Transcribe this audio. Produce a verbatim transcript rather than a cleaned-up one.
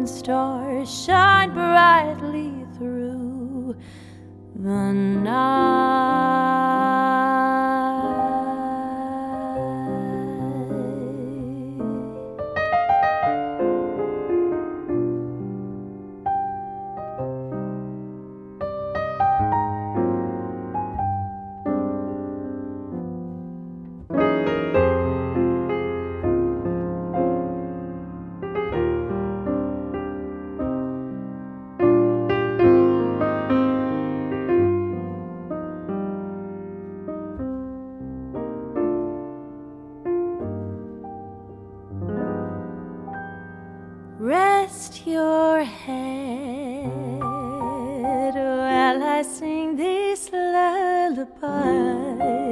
and stars shine brightly through the night. Rest your head while I sing this lullaby.